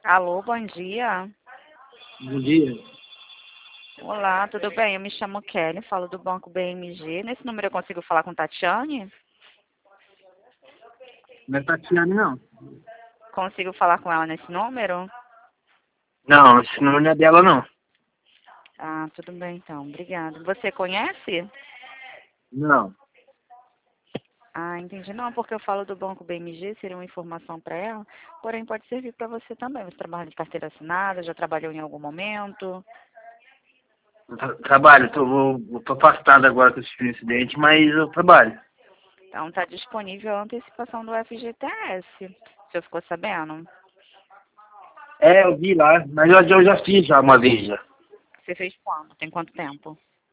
Alô, bom dia. Bom dia. Olá, tudo bem? Eu me chamo Kelly, falo do Banco BMG. Nesse número eu consigo falar com Tatiane? Não é Tatiane, não. Consigo falar com ela nesse número? Não, esse número não é dela, não. Ah, tudo bem então, obrigada. Você conhece? Não. Ah, entendi. Não, porque eu falo do Banco BMG, seria uma informação para ela, porém pode servir para você também. Você trabalha de carteira assinada, já trabalhou em algum momento? Trabalho, tô afastado agora com esse incidente, mas eu trabalho. Então está disponível a antecipação do FGTS. O senhor ficou sabendo? É, eu vi lá, mas eu já fiz já uma vez já. Você fez quando? Tem quanto tempo?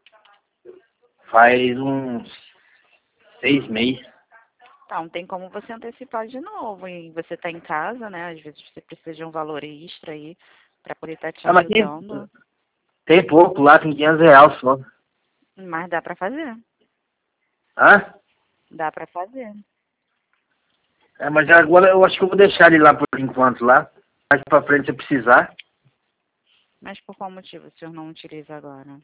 Faz uns 6 meses. Então, tem como você antecipar de novo. E você está em casa, né? Às vezes você precisa de um valor extra aí para poder estar te Ah, mas ajudando. tem pouco lá, tem R$ 500 só. Mas dá para fazer. Hã? Dá para fazer. É, mas agora eu acho que eu vou deixar ele lá por enquanto lá. Mais pra frente se eu precisar. Mas por qual motivo o senhor não utiliza agora?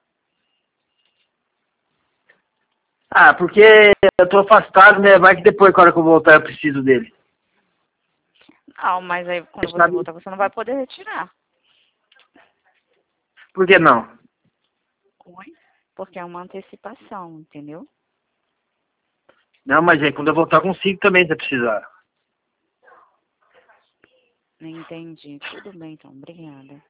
Ah, porque eu tô afastado, né? Vai que depois, na hora que eu voltar, eu preciso dele. Não, mas aí quando você Sabe? voltar você não vai poder retirar. Por que não? Oi? Porque é uma antecipação, entendeu? Não, mas aí quando eu voltar eu consigo também, se eu precisar. Entendi. Tudo bem, então. Obrigada.